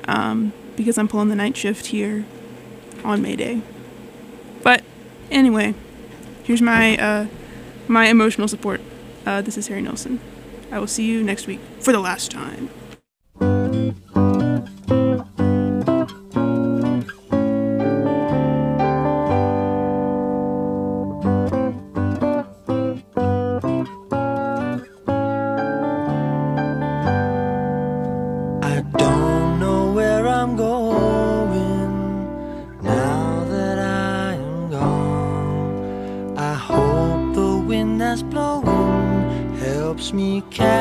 because I'm pulling the night shift here on May Day. But anyway, here's my my emotional support. This is Harry Nelson. I will see you next week for the last time. I don't know where I'm going now that I am gone. I hope the wind that's blowing helps me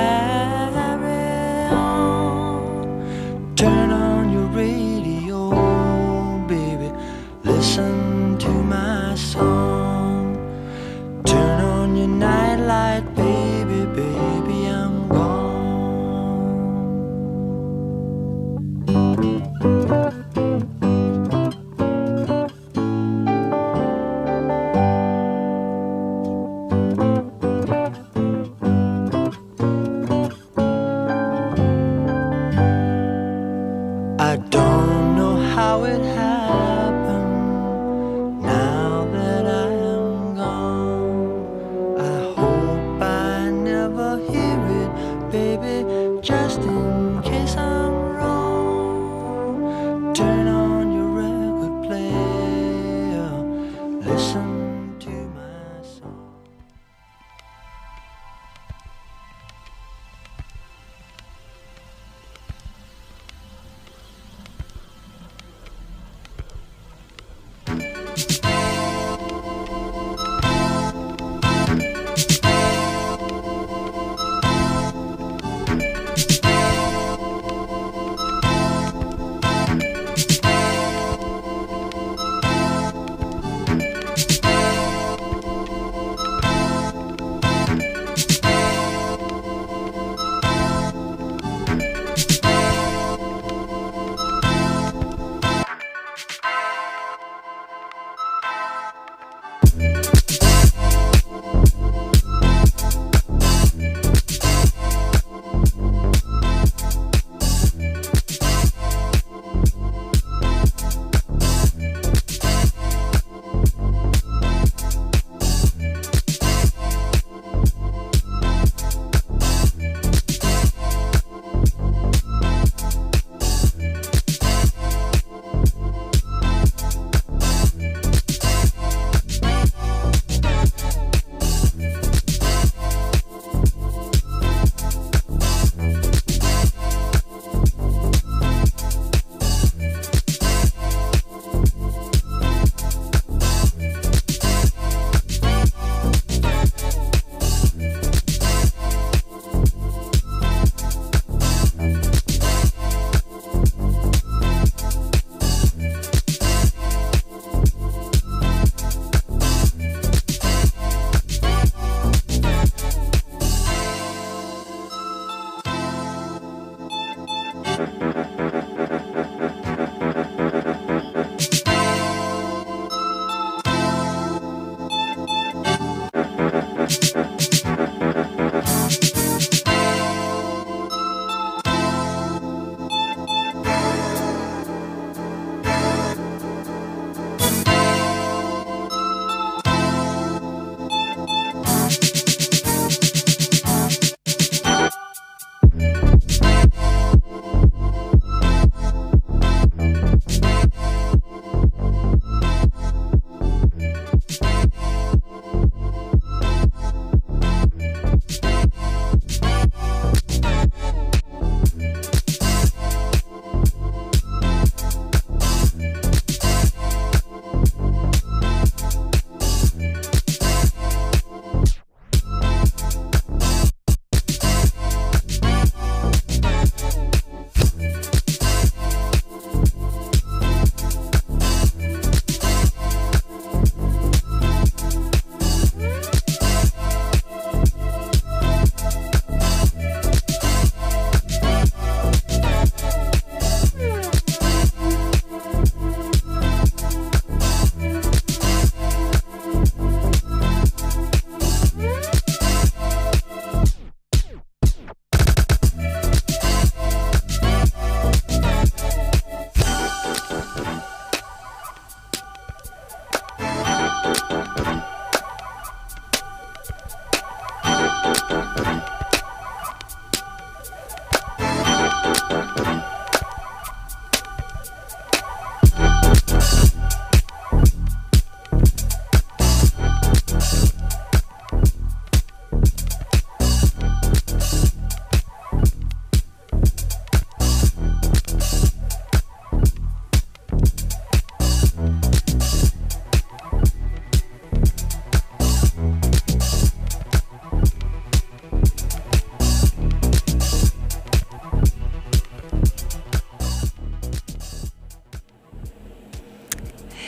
carry on. Turn on your radio, baby, listen to my song. Turn on your nightlight, baby, baby, I'm gone.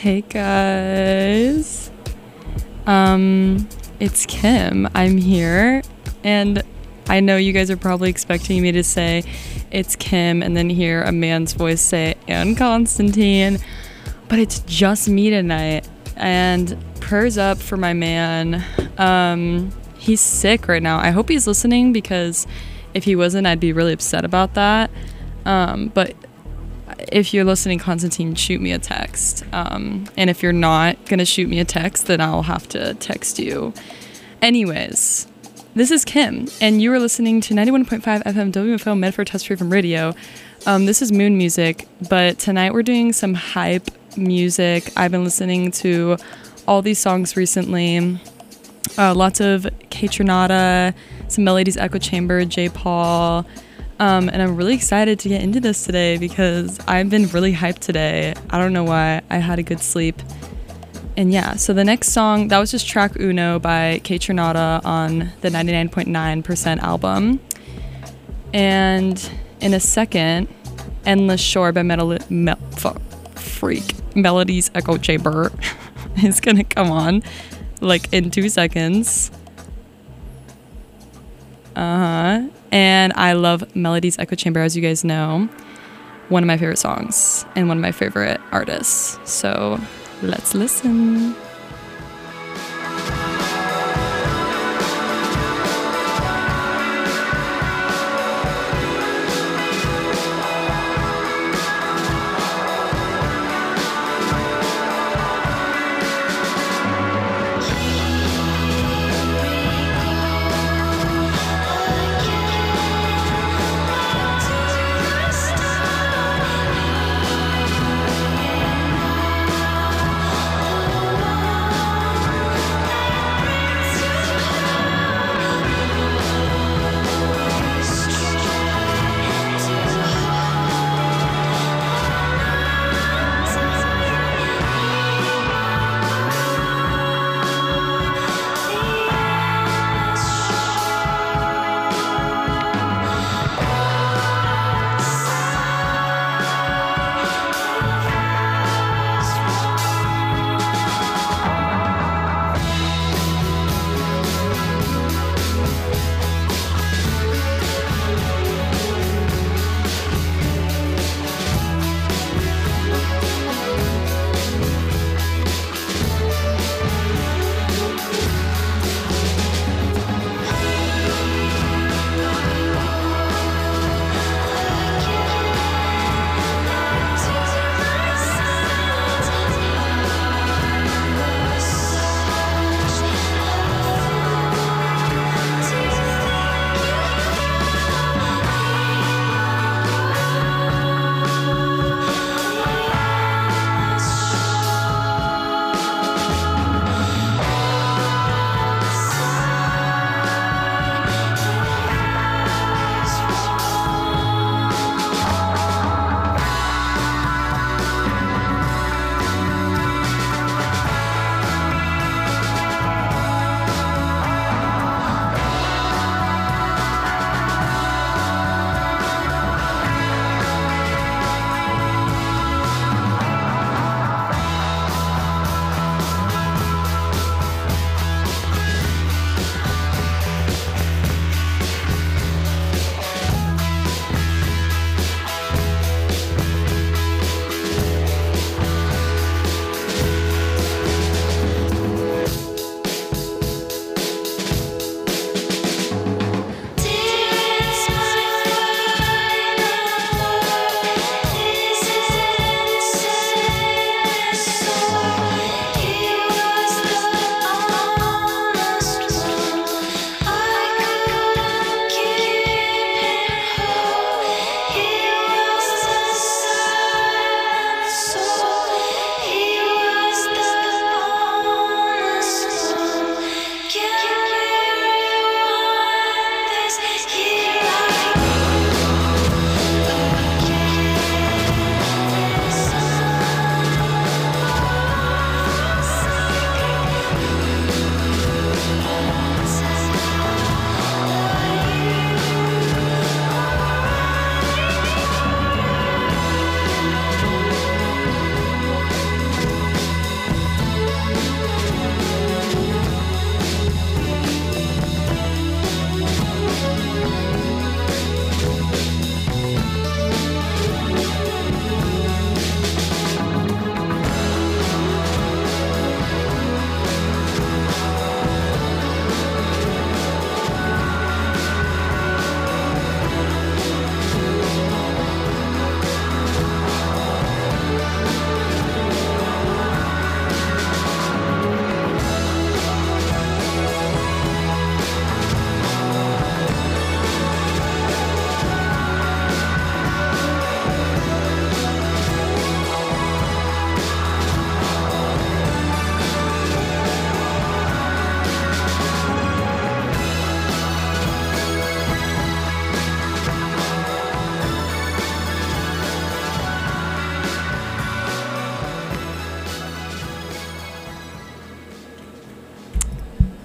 Hey guys. It's Kim. I'm here, and I know you guys are probably expecting me to say it's Kim and then hear a man's voice say and Constantine, but it's just me tonight. And prayers up for my man. He's sick right now. I hope he's listening, because if he wasn't, I'd be really upset about that. But if you're listening, Constantine, shoot me a text. And if you're not going to shoot me a text, then I'll have to text you. Anyways, this is Kim, and you are listening to 91.5 FM WFO Medford Test-Free from Radio. This is Moon Music, but tonight we're doing some hype music. I've been listening to all these songs recently. Lots of Kaytranada, some Melodies Echo Chamber, J. Paul. And I'm really excited to get into this today because I've been really hyped today. I don't know why. I had a good sleep. And yeah, so the next song, that was just track Uno by Kaytranada on the 99.9% album. And in a second, Endless Shore by Melodies Echo Chamber is gonna come on like in 2 seconds. And I love Melodies Echo Chamber, as you guys know. One of my favorite songs and one of my favorite artists. So let's listen. I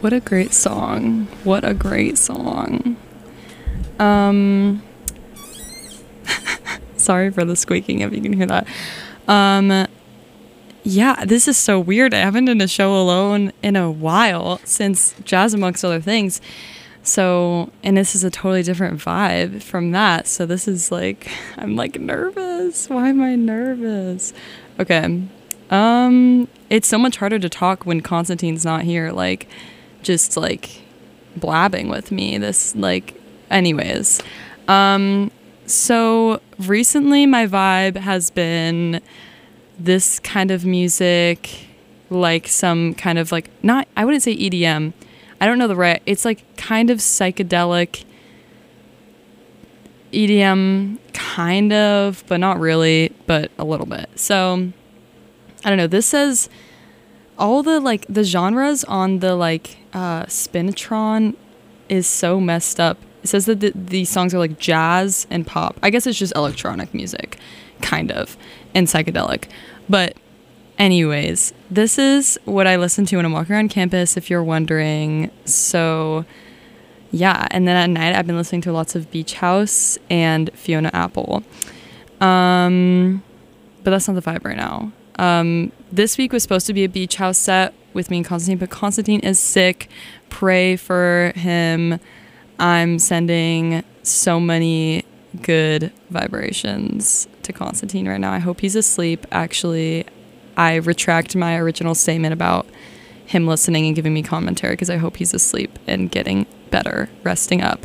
What a great song. What a great song. Sorry for the squeaking if you can hear that. Yeah, this is so weird. I haven't done a show alone in a while since Jazz Amongst Other Things. So, and this is a totally different vibe from that. So this is like, I'm like nervous. Why am I nervous? Okay. It's so much harder to talk when Constantine's not here, like just like blabbing with me. This like, anyways. So recently my vibe has been this kind of music, like some kind of like, not, I wouldn't say EDM. I don't know the right, it's like kind of psychedelic EDM, kind of, but not really, but a little bit. So I don't know, this says all the like the genres on the like Spinitron is so messed up. It says that these songs are like jazz and pop. I guess it's just electronic music, kind of, and psychedelic. But anyways, this is what I listen to when I'm walking around campus, if you're wondering. So yeah, and then at night I've been listening to lots of Beach House and Fiona Apple. But that's not the vibe right now. This week was supposed to be a Beach House set with me and Constantine, but Constantine is sick. Pray for him. I'm sending so many good vibrations to Constantine right now. I hope he's asleep. Actually, I retract my original statement about him listening and giving me commentary because I hope he's asleep and getting better, resting up.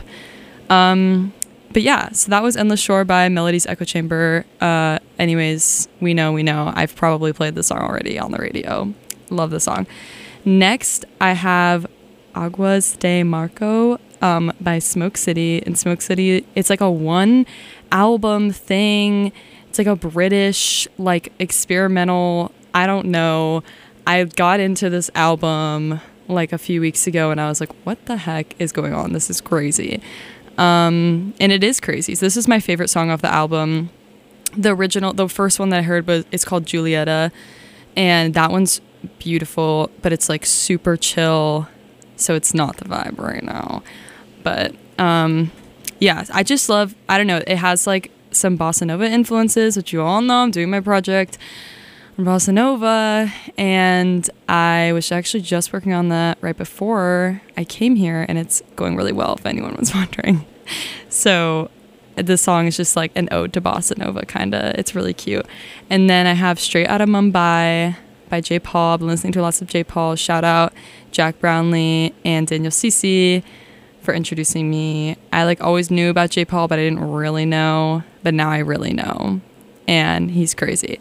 But yeah, so that was Endless Shore by Melody's Echo Chamber. Anyways, we know. I've probably played the song already on the radio. Love the song. Next, I have Aguas de Marco by Smoke City. And Smoke City, it's like a one album thing. It's like a British, like experimental, I don't know. I got into this album like a few weeks ago and I was like, what the heck is going on? This is crazy. And it is crazy. So this is my favorite song off the album. The first one that I heard it's called Julieta. And that one's beautiful, but it's like super chill. So it's not the vibe right now. But yeah, I just love, I don't know, it has like some bossa nova influences, which you all know. I'm doing my project on bossa nova, and I was actually just working on that right before I came here, and it's going really well, if anyone was wondering. So this song is just like an ode to bossa nova, kind of. It's really cute. And then I have Straight Outta Mumbai by J. Paul. I've been listening to lots of J. Paul. Shout out Jack Brownlee and Daniel Cece for introducing me. I like always knew about J. Paul, but I didn't really know. But now I really know, and he's crazy.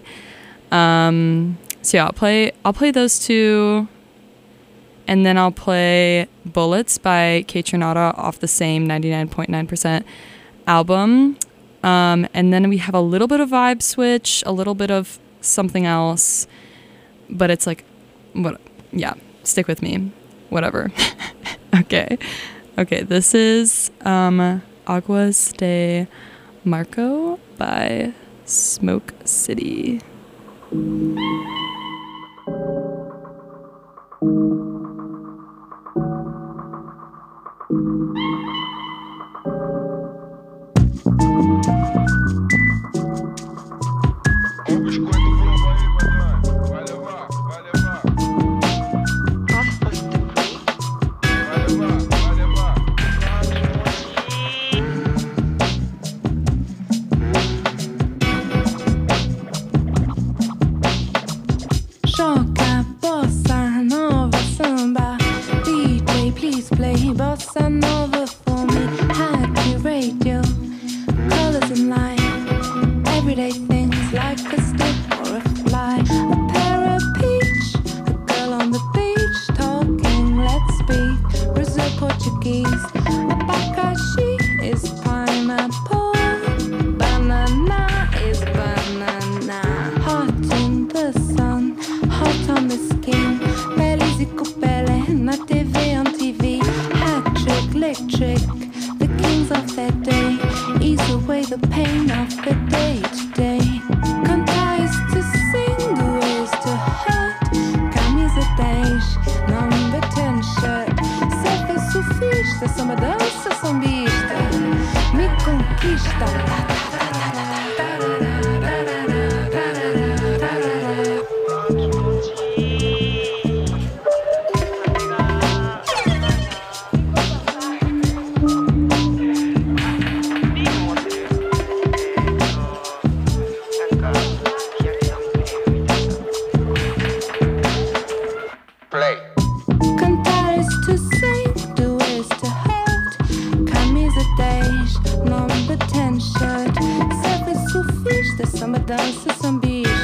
So yeah, I'll play those two, and then I'll play Bullets by Kaytranada off the same 99.9% album. And then we have a little bit of vibe switch, a little bit of something else, but it's like, what? Yeah, stick with me, whatever. Okay, this is Aguas de Marco by Smoke City. Bossa Nova for me, happy radio, colors in line, everyday things like a stick or Essa samba dança sambista me conquista. Cantar is to sing, do is to hold. Camisa 10, nome t-shirt. Serve surfista, samba dança sambista.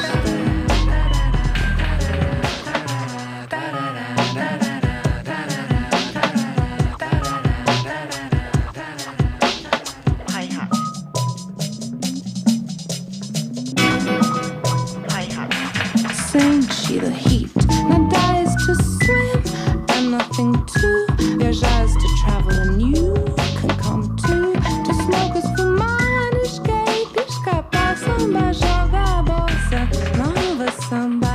Sente the heat. Nadar is to swim and nothing to. Viajar is to travel and you can come too. To smoke is fumar, escape, escapar. Samba, joga a bossa, nova samba.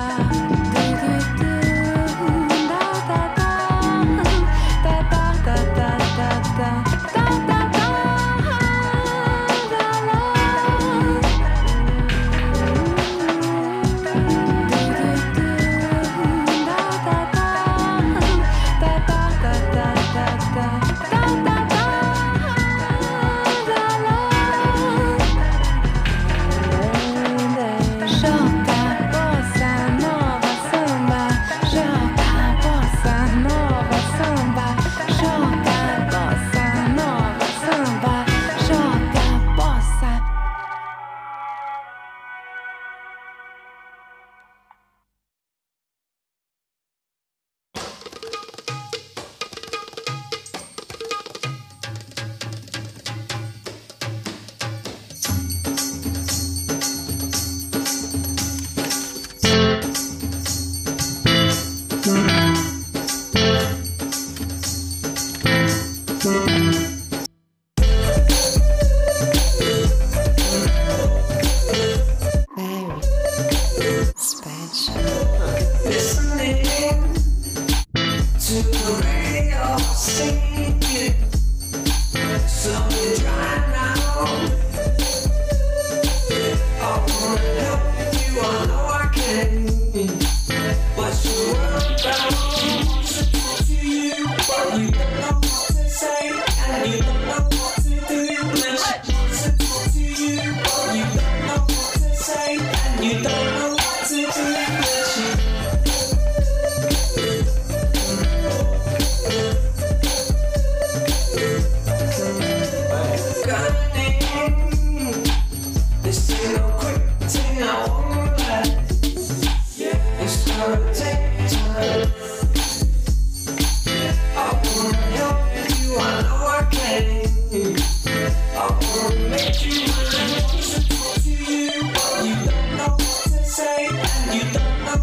You don't know what to say, and you don't know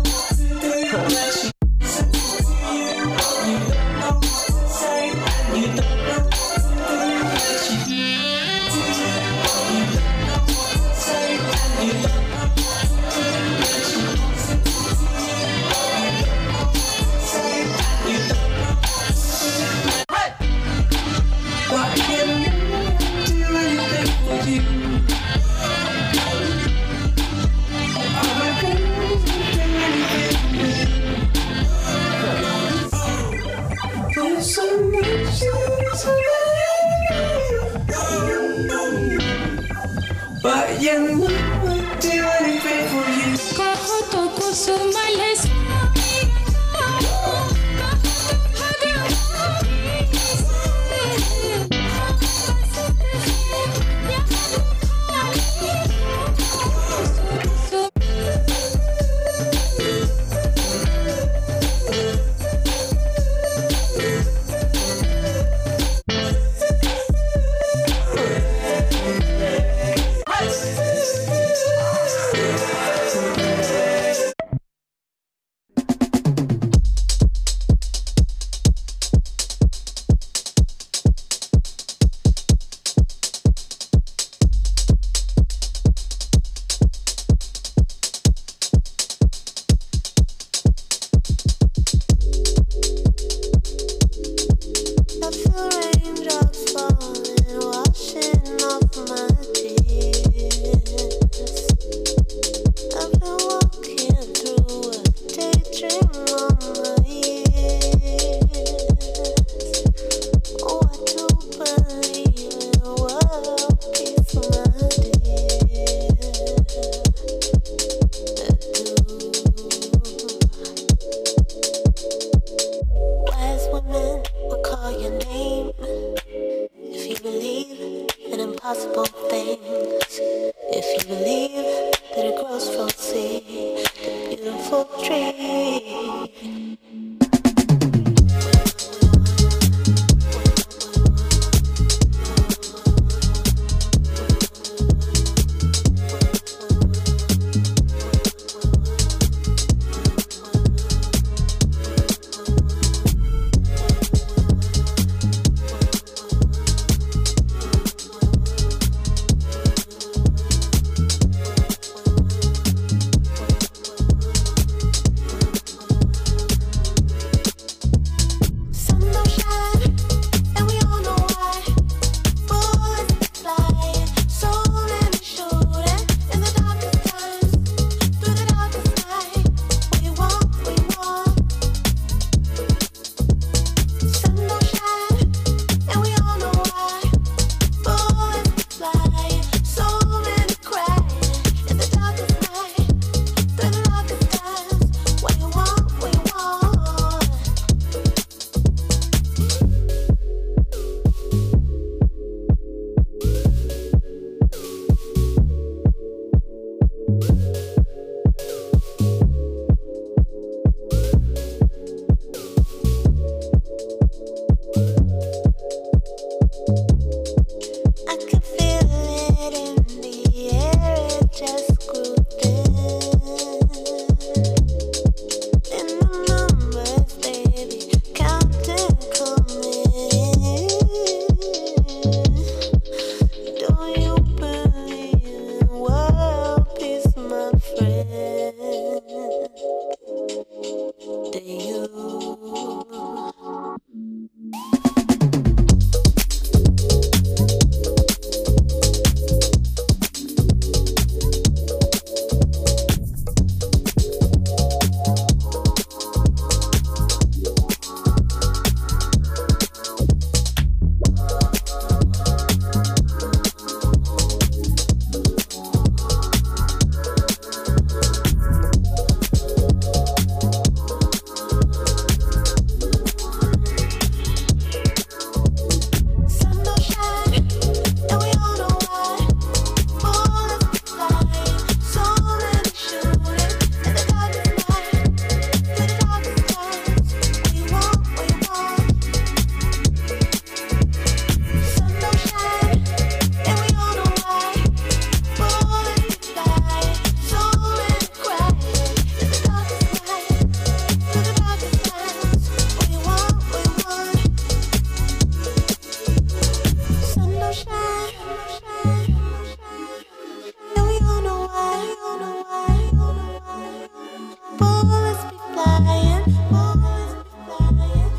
bullets be flying, bullets be flying.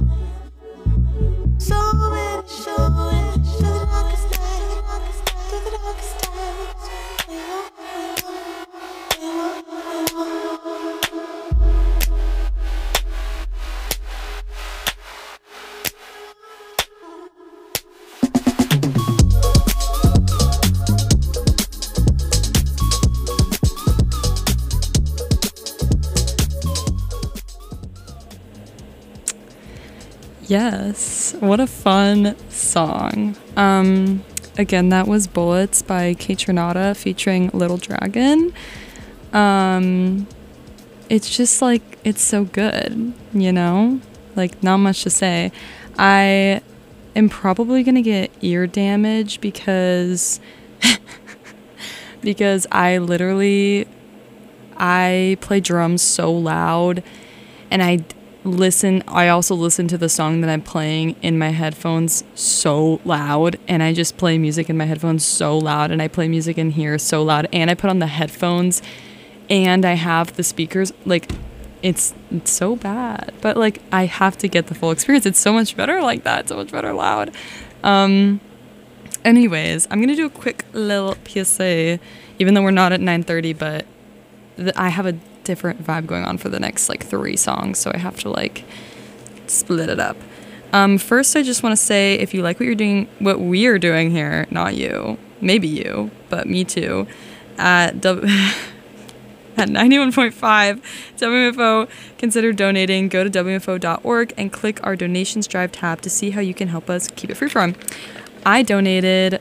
So many showing to the darkest night, to the darkest times. We want, we want, we want, we want. Yes, what a fun song. Again, that was Bullets by Kate Trinata featuring Little Dragon. It's just like, it's so good, you know? Like, not much to say. I am probably gonna get ear damage because because I play drums so loud, and I also listen to the song that I'm playing in my headphones so loud, and I just play music in my headphones so loud, and I play music in here so loud, and I put on the headphones, and I have the speakers, like, it's so bad, but like, I have to get the full experience. It's so much better like that, so much better loud. Anyways, I'm gonna do a quick little PSA, even though we're not at 9:30, but I have a different vibe going on for the next like 3 songs, so I have to like split it up. First, I just want to say, if you like what we are doing here, not you, maybe you, but me too, at 91.5 WMFO, consider donating. Go to WMFO.org and click our donations drive tab to see how you can help us keep it freeform. I donated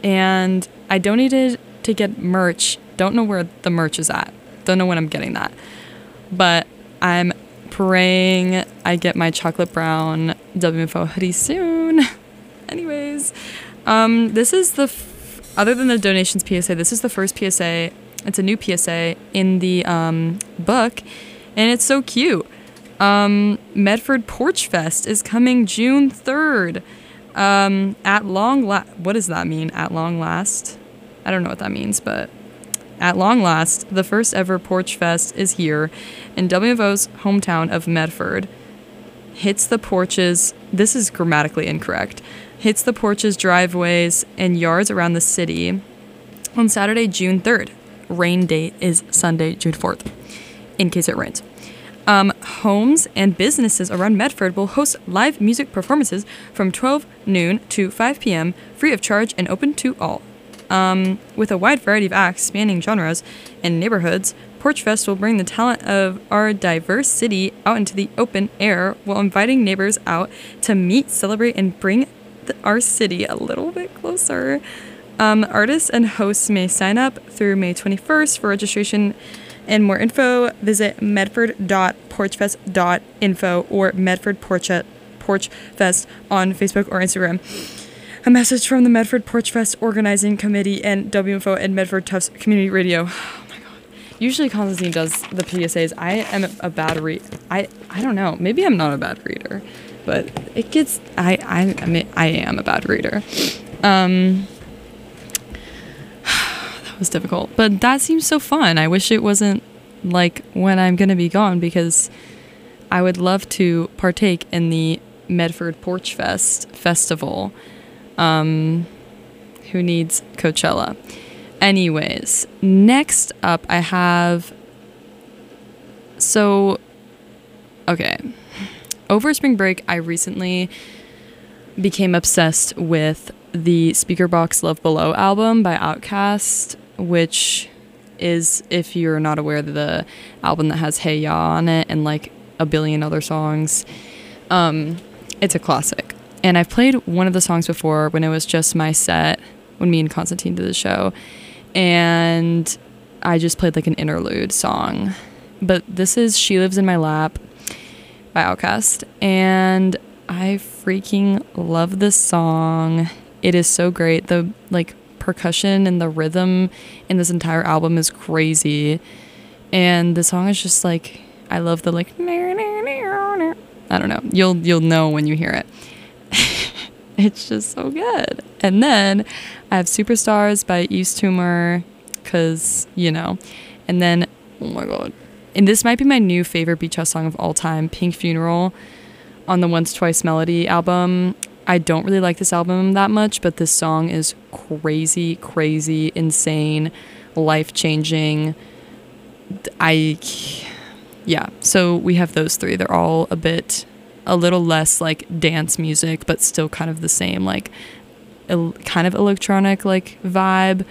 to get merch. Don't know where the merch is at. Don't know when I'm getting that, but I'm praying I get my chocolate brown WMFO hoodie soon. Anyways, this is other than the donations PSA, this is the first PSA. It's a new PSA in the book, and it's so cute. Medford Porch Fest is coming June 3rd. At long what does that mean? At long last? I don't know what that means, but at long last, the first ever Porch Fest is here in WMFO's hometown of Medford. Hits the porches, this is grammatically incorrect, hits the porches, driveways, and yards around the city on Saturday, June 3rd. Rain date is Sunday, June 4th, in case it rains. Homes and businesses around Medford will host live music performances from 12 noon to 5 p.m., free of charge and open to all. With a wide variety of acts spanning genres and neighborhoods, Porch Fest will bring the talent of our diverse city out into the open air while inviting neighbors out to meet, celebrate, and bring our city a little bit closer. Artists and hosts may sign up through May 21st for registration and more info. Visit medford.porchfest.info or Medford Porch Fest on Facebook or Instagram. A message from the Medford Porch Fest Organizing Committee and WMFO and Medford Tufts Community Radio. Oh my god. Usually Constantine does the PSAs. I am a bad reader. I don't know. Maybe I'm not a bad reader. But it gets... I am a bad reader. That was difficult. But that seems so fun. I wish it wasn't like when I'm going to be gone, because I would love to partake in the Medford Porch Fest festival. Who needs Coachella? Anyways, next up I have... Okay. Over spring break, I recently became obsessed with the Speakerboxxx Love Below album by Outkast, which is, if you're not aware, the album that has Hey Ya on it and like a billion other songs. It's a classic. And I've played one of the songs before when it was just my set, when me and Constantine did the show. And I just played like an interlude song. But this is She Lives in My Lap by Outkast. And I freaking love this song. It is so great. The like percussion and the rhythm in this entire album is crazy. And the song is just like, I love the like, I don't know. You'll know when you hear it. It's just so good. And then I have Superstars by Yves Tumor, because, you know. And then, oh my god, and this might be my new favorite Beach House song of all time, Pink Funeral on the Once Twice Melody album. I don't really like this album that much, but this song is crazy, crazy, insane, life-changing. So we have those three. They're all a little less like dance music, but still kind of the same, like kind of electronic like vibe.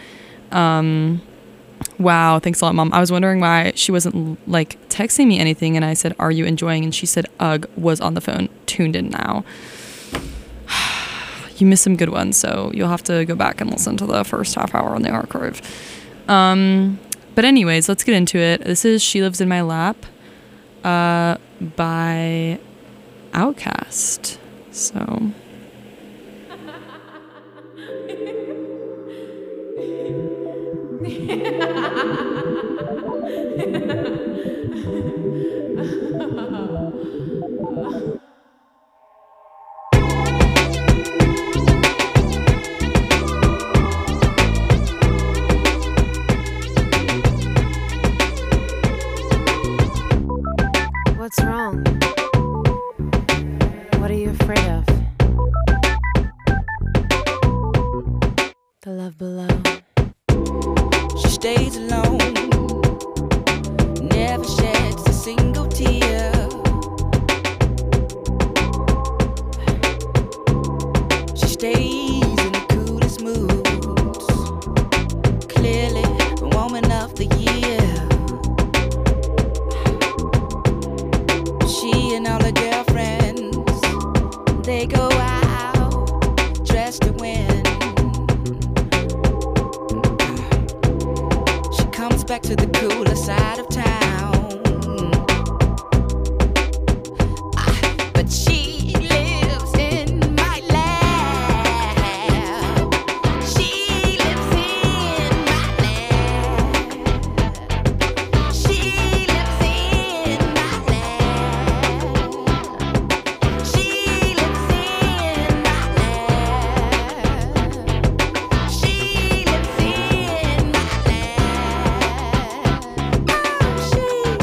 Wow, thanks a lot, Mom. I was wondering why she wasn't like texting me anything, and I said, "Are you enjoying?" And she said, "Ugh," was on the phone, tuned in now. You missed some good ones, so you'll have to go back and listen to the first half hour on the archive. But anyways, let's get into it. This is She Lives in My Lap by Outkast. So... What's wrong? What are you afraid of? The love below. She stays alone, never sheds a single tear. She stays in the coolest moods, clearly the woman of the year. She and all her girlfriends, they go out dressed to win. She comes back to the cooler side of town, but she lives in my lap. She lives in my lap. She lives in my lap. She lives in my lap. She lives in my lap. Oh, she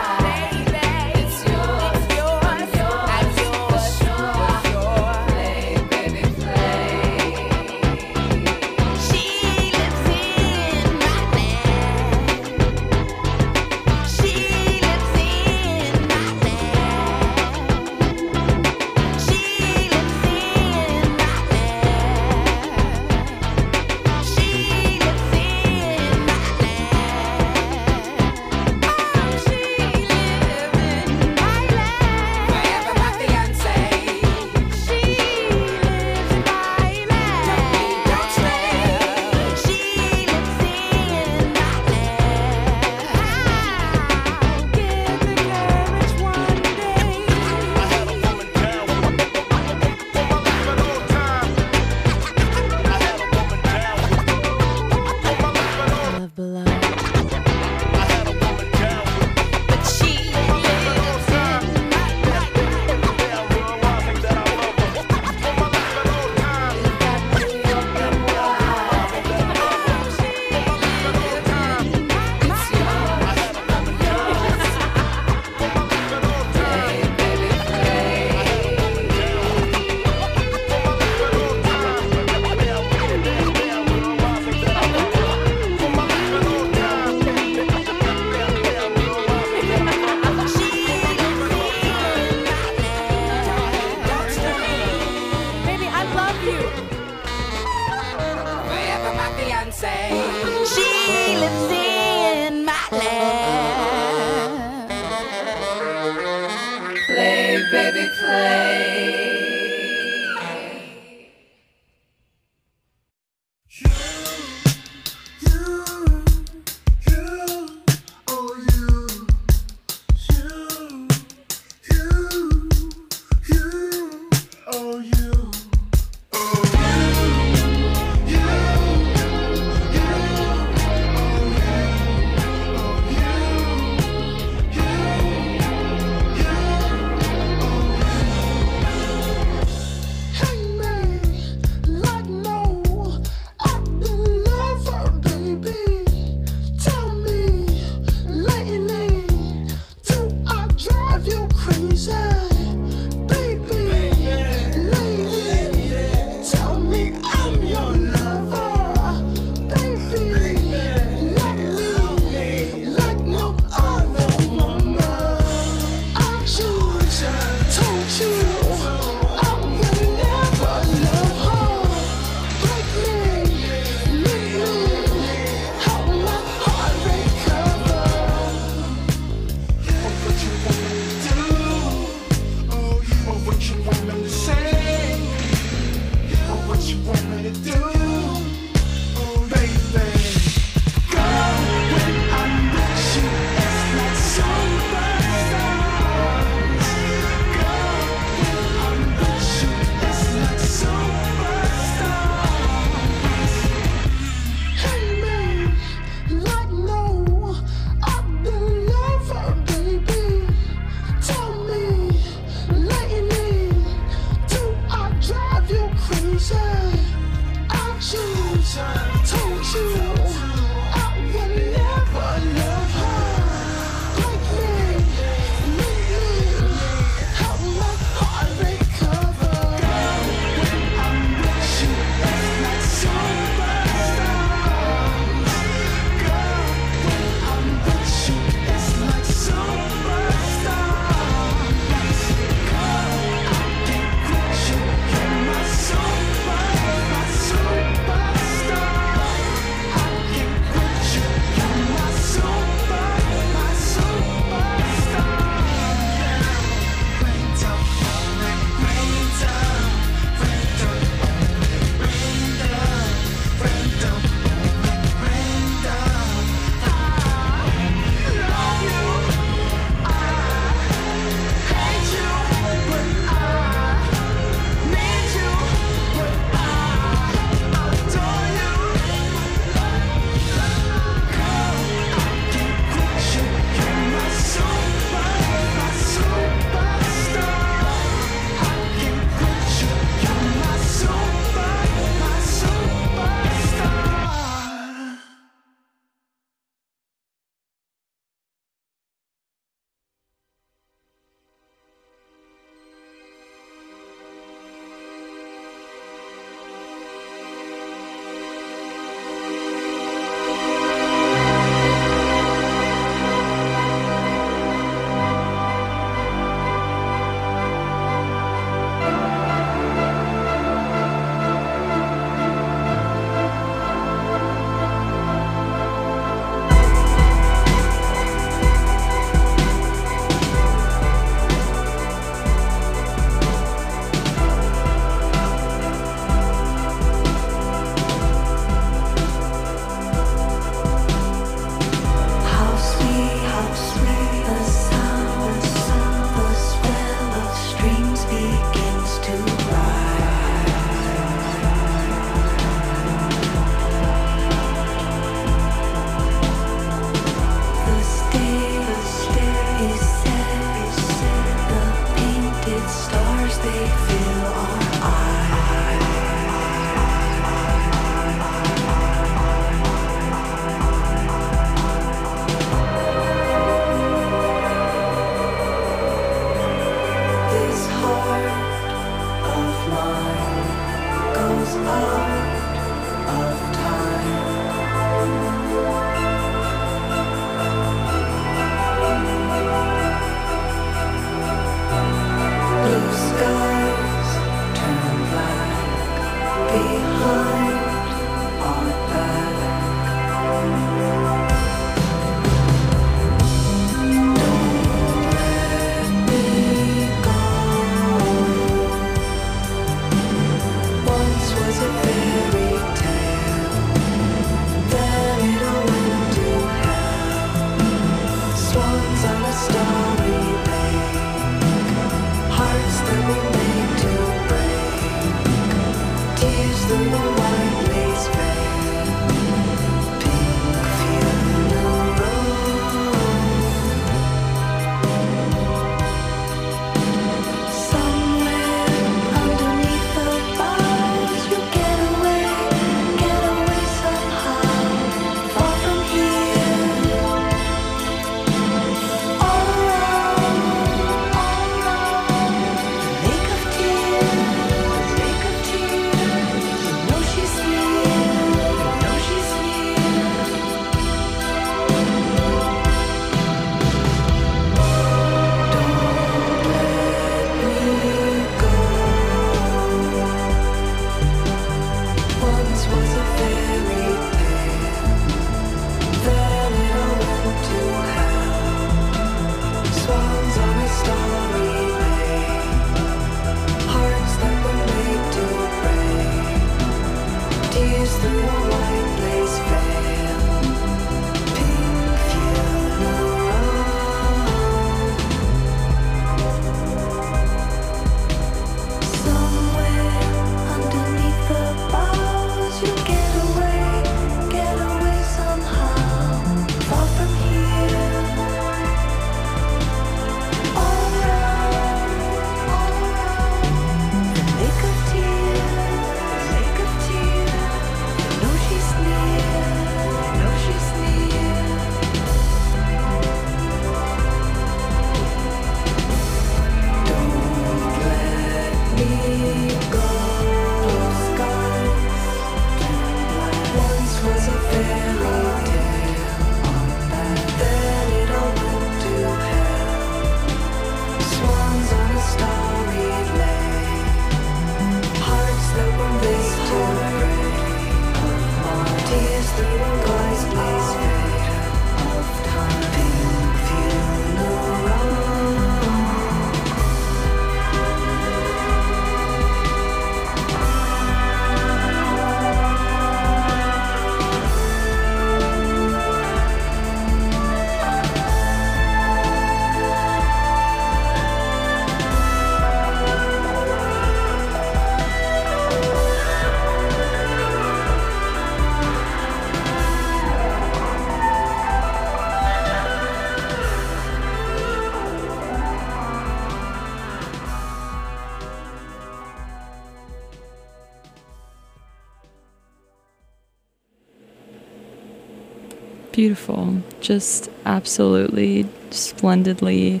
Beautiful. Just absolutely splendidly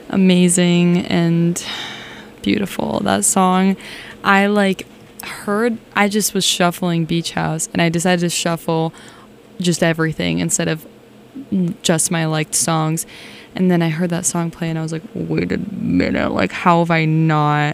amazing and beautiful. That song, I just was shuffling Beach House and I decided to shuffle just everything instead of just my liked songs. And then I heard that song play and I was like, wait a minute, like how did I not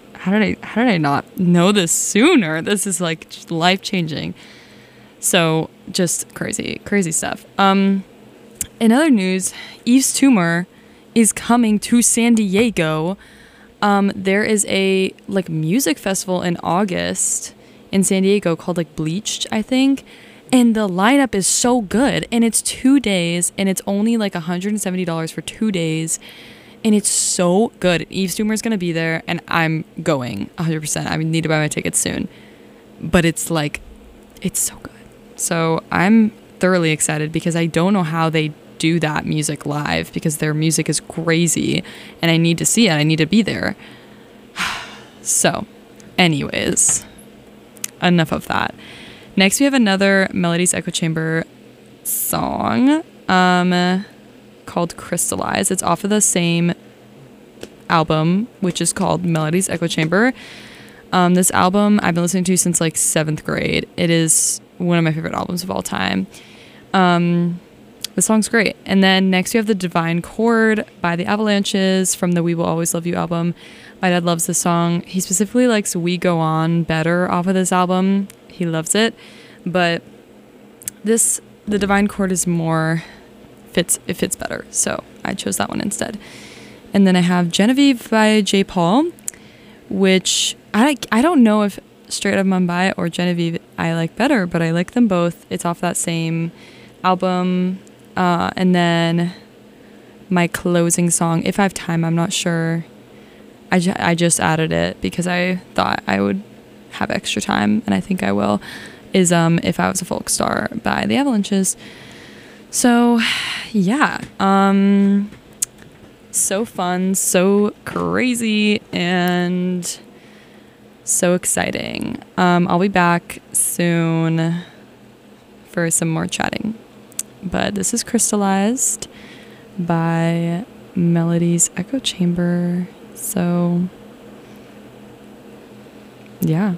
know this sooner? This is like life changing. So just crazy stuff. In other news, Yves Tumor is coming to San Diego. There is a like music festival in August in San Diego called like Bleached, I think. And the lineup is so good. And it's 2 days and it's only like $170 for 2 days. And it's so good. Yves Tumor is going to be there and I'm going 100%. I need to buy my tickets soon. But it's so good. So I'm thoroughly excited because I don't know how they do that music live because their music is crazy and I need to see it. I need to be there. So, anyways, enough of that. Next, we have another Melodies Echo Chamber song called Crystallize. It's off of the same album, which is called Melodies Echo Chamber. This album I've been listening to since like 7th grade. It is one of my favorite albums of all time. The song's great. And then next we have The Divine Chord by The Avalanches from the We Will Always Love You album. My dad loves this song. He specifically likes We Go On better off of this album. He loves it. But The Divine Chord is more, it fits better. So I chose that one instead. And then I have Genevieve by J. Paul, which I don't know if Straight Out of Mumbai or Genevieve I like better, but I like them both. It's off that same album. And then my closing song, if I have time, I'm not sure. I just added it because I thought I would have extra time, and I think I will, is If I Was a Folk Star by The Avalanches. So, yeah. So fun, so crazy, and so exciting. I'll be back soon for some more chatting. But this is Crystallized by Melody's Echo Chamber. So, yeah.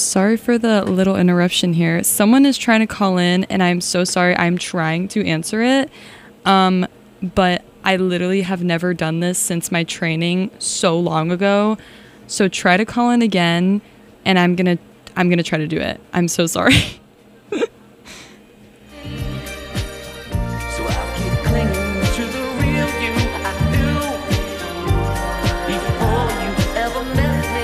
sorry for the little interruption here. Someone is trying to call in, and I'm so sorry. I'm trying to answer it. But I literally have never done this since my training so long ago. So try to call in again, and I'm gonna try to do it. I'm so sorry. So I'll keep clinging to the real you I knew before you ever met me.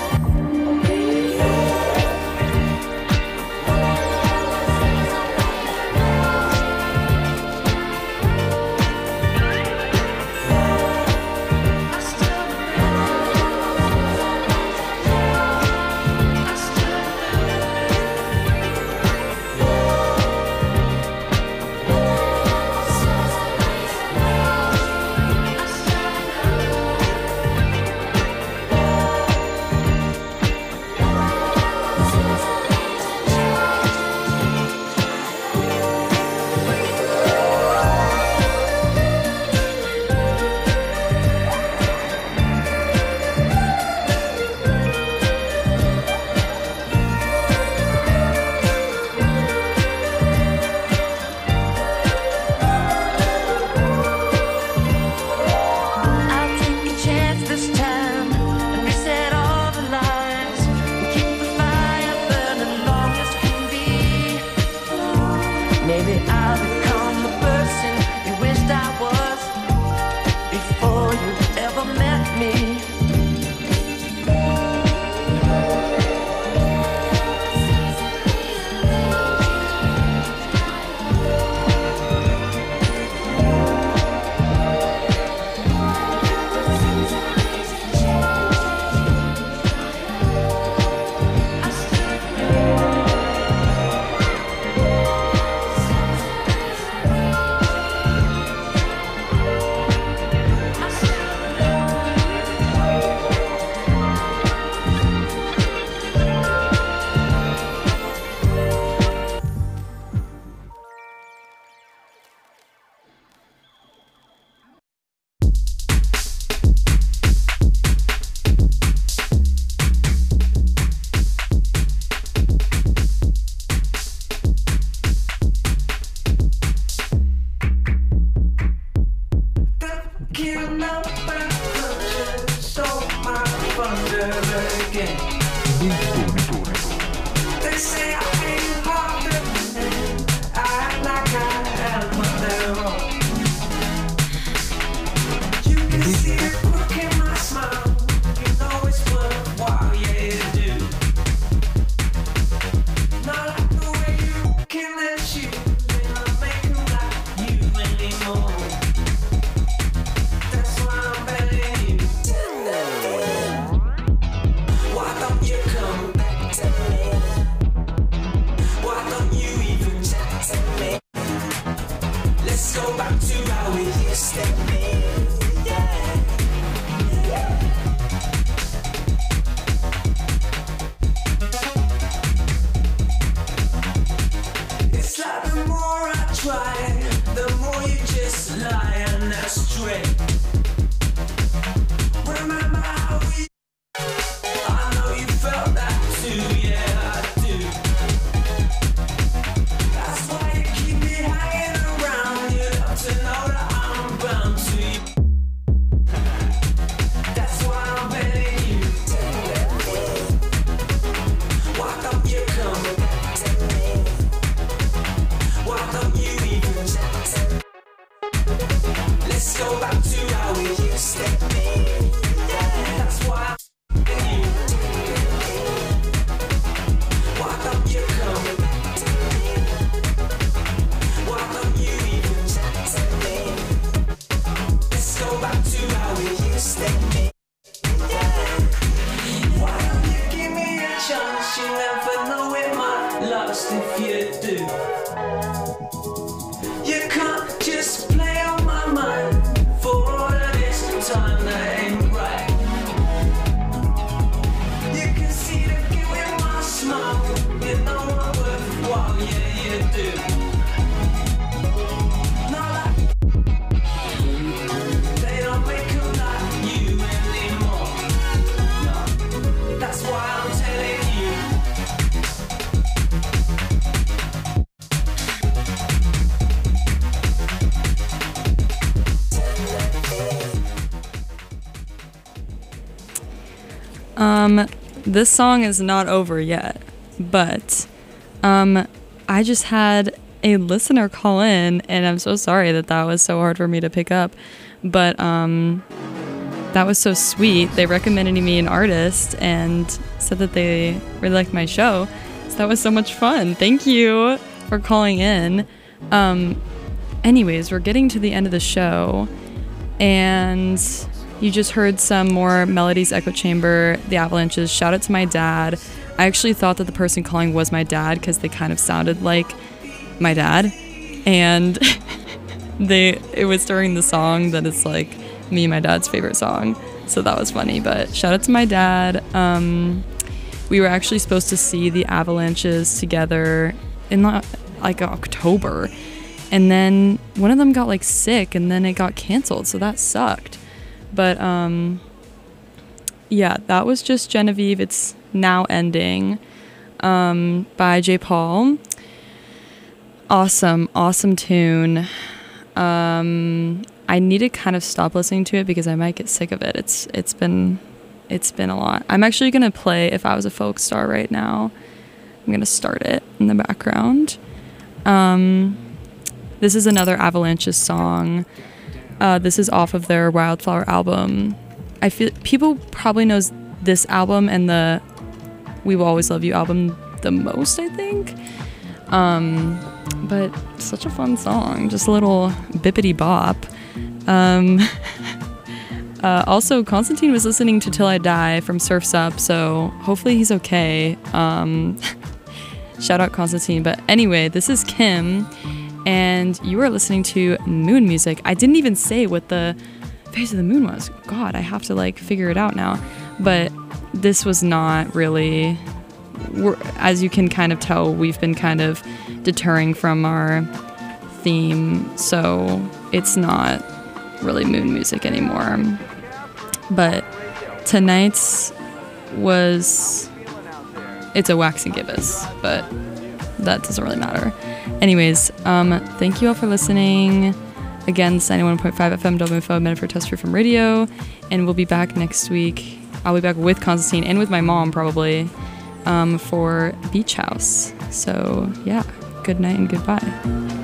Maybe I'll become the person you wished I was before you ever met me. They don't make This song is not over yet, but I just had a listener call in, and I'm so sorry that was so hard for me to pick up, but that was so sweet. They recommended me an artist and said that they really liked my show, so that was so much fun. Thank you for calling in. Anyways, we're getting to the end of the show, and you just heard some more Melody's Echo Chamber, The Avalanches, Shout Out to My Dad. I actually thought that the person calling was my dad because they kind of sounded like my dad, and it was during the song that it's like me and my dad's favorite song, so that was funny. But shout out to my dad. We were actually supposed to see the Avalanches together in like October, and then one of them got like sick and then it got canceled, so that sucked. But yeah, that was just Genevieve, It's Now Ending, by J. Paul. Awesome tune. I need to kind of stop listening to it because I might get sick of it. It's been a lot. I'm actually gonna play If I Was a Folk Star right now. I'm gonna start it in the background. This is another Avalanches song. This is off of their Wildflower album. I feel people probably knows this album and the We Will Always Love You album the most, I think. But such a fun song, just a little bippity bop. Also, Constantine was listening to Till I Die from Surf's Up, so hopefully he's okay. Shout out Constantine. But anyway, this is Kim, and you are listening to Moon Music. I didn't even say what the phase of the moon was. God, I have to like figure it out now. But this was not really, as you can kind of tell, we've been kind of deterring from our theme, so it's not really moon music anymore. But tonight's it's a Wax and Gibbous, but that doesn't really matter. Anyways, thank you all for listening. Again, 91.5 FM WFO, Medford Test Free from Radio, and we'll be back next week. I'll be back with Constantine and with my mom probably for Beach House. So yeah, good night and goodbye.